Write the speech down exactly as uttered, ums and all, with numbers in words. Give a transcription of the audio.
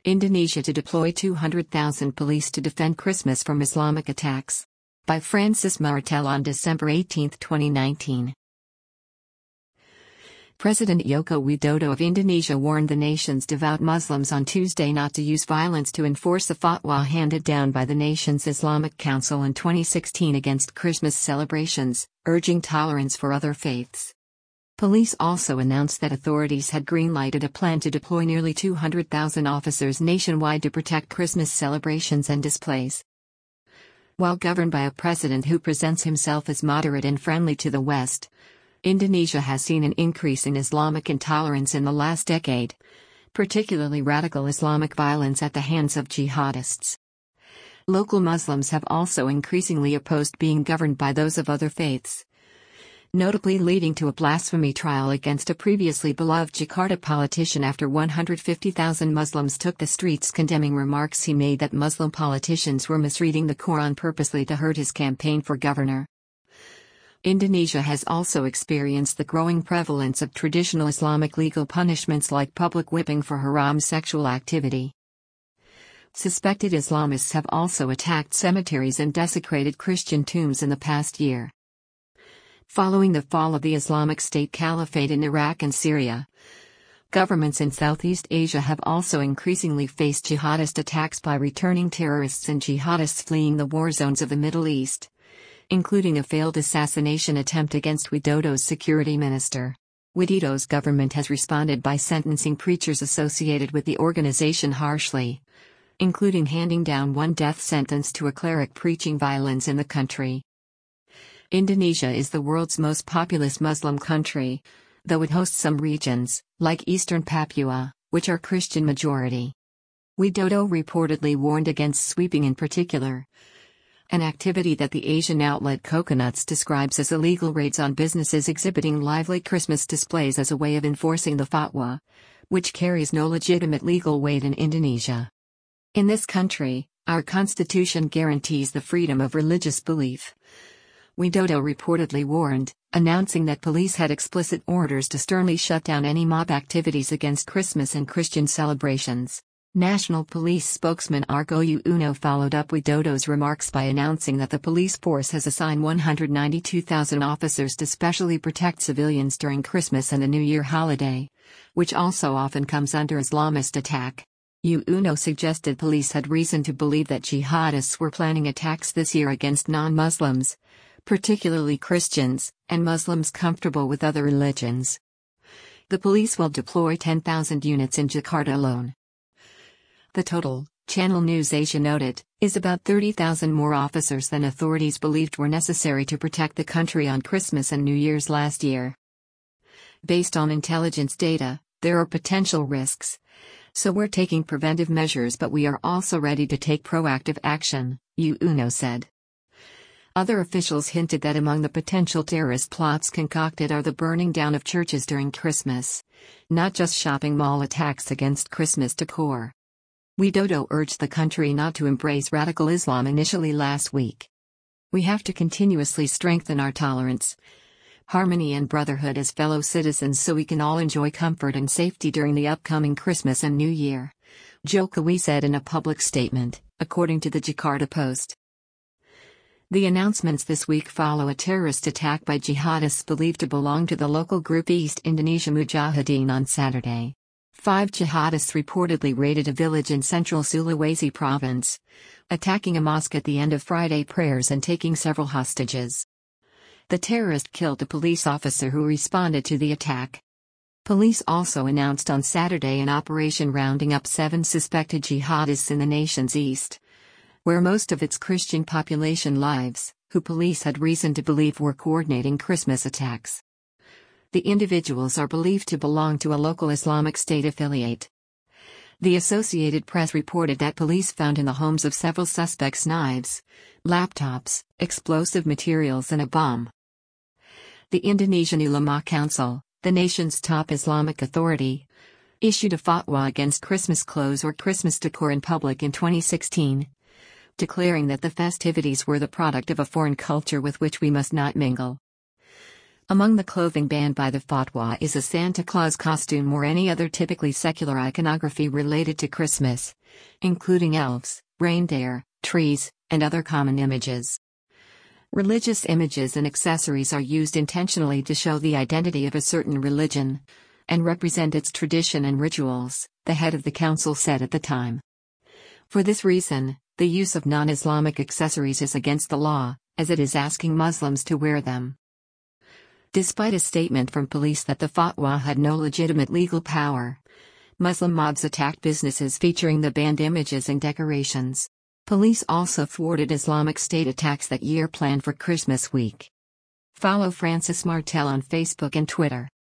Indonesia to deploy two hundred thousand police to defend Christmas from Islamic attacks. By Francis Martel on December eighteenth, twenty nineteen. President Joko Widodo of Indonesia warned the nation's devout Muslims on Tuesday not to use violence to enforce a fatwa handed down by the nation's Islamic Council in twenty sixteen against Christmas celebrations, urging tolerance for other faiths. Police also announced that authorities had green-lighted a plan to deploy nearly two hundred thousand officers nationwide to protect Christmas celebrations and displays. While governed by a president who presents himself as moderate and friendly to the West, Indonesia has seen an increase in Islamic intolerance in the last decade, particularly radical Islamic violence at the hands of jihadists. Local Muslims have also increasingly opposed being governed by those of other faiths, notably leading to a blasphemy trial against a previously beloved Jakarta politician after one hundred fifty thousand Muslims took the streets condemning remarks he made that Muslim politicians were misreading the Quran purposely to hurt his campaign for governor. Indonesia has also experienced the growing prevalence of traditional Islamic legal punishments like public whipping for haram sexual activity. Suspected Islamists have also attacked cemeteries and desecrated Christian tombs in the past year. Following the fall of the Islamic State Caliphate in Iraq and Syria, governments in Southeast Asia have also increasingly faced jihadist attacks by returning terrorists and jihadists fleeing the war zones of the Middle East, including a failed assassination attempt against Widodo's security minister. Widodo's government has responded by sentencing preachers associated with the organization harshly, including handing down one death sentence to a cleric preaching violence in the country. Indonesia is the world's most populous Muslim country, though it hosts some regions, like eastern Papua, which are Christian majority. Widodo reportedly warned against sweeping in particular, an activity that the Asian outlet Coconuts describes as illegal raids on businesses exhibiting lively Christmas displays as a way of enforcing the fatwa, which carries no legitimate legal weight in Indonesia. In this country, our constitution guarantees the freedom of religious belief, Widodo reportedly warned, announcing that police had explicit orders to sternly shut down any mob activities against Christmas and Christian celebrations. National Police spokesman Argo Yuwono followed up Widodo's remarks by announcing that the police force has assigned one hundred ninety-two thousand officers to specially protect civilians during Christmas and the New Year holiday, which also often comes under Islamist attack. Yuwono suggested police had reason to believe that jihadists were planning attacks this year against non-Muslims, particularly Christians, and Muslims comfortable with other religions. The police will deploy ten thousand units in Jakarta alone. The total, Channel News Asia noted, is about thirty thousand more officers than authorities believed were necessary to protect the country on Christmas and New Year's last year. Based on intelligence data, there are potential risks, so we're taking preventive measures, but we are also ready to take proactive action, Yuwono said. Other officials hinted that among the potential terrorist plots concocted are the burning down of churches during Christmas, not just shopping mall attacks against Christmas decor. Widodo urged the country not to embrace radical Islam initially last week. We have to continuously strengthen our tolerance, harmony and brotherhood as fellow citizens so we can all enjoy comfort and safety during the upcoming Christmas and New Year, Jokowi said in a public statement, according to the Jakarta Post. The announcements this week follow a terrorist attack by jihadists believed to belong to the local group East Indonesia Mujahideen on Saturday. Five jihadists reportedly raided a village in central Sulawesi province, attacking a mosque at the end of Friday prayers and taking several hostages. The terrorist killed a police officer who responded to the attack. Police also announced on Saturday an operation rounding up seven suspected jihadists in the nation's east, where most of its Christian population lives, who police had reason to believe were coordinating Christmas attacks. The individuals are believed to belong to a local Islamic State affiliate. The Associated Press reported that police found in the homes of several suspects knives, laptops, explosive materials and a bomb. The Indonesian Ulama Council, the nation's top Islamic authority, issued a fatwa against Christmas clothes or Christmas decor in public in twenty sixteen. Declaring that the festivities were the product of a foreign culture with which we must not mingle. Among the clothing banned by the fatwa is a Santa Claus costume or any other typically secular iconography related to Christmas, including elves, reindeer, trees, and other common images. Religious images and accessories are used intentionally to show the identity of a certain religion and represent its tradition and rituals, the head of the council said at the time. For this reason, the use of non-Islamic accessories is against the law, as it is asking Muslims to wear them. Despite a statement from police that the fatwa had no legitimate legal power, Muslim mobs attacked businesses featuring the banned images and decorations. Police also thwarted Islamic State attacks that year planned for Christmas week. Follow Francis Martel on Facebook and Twitter.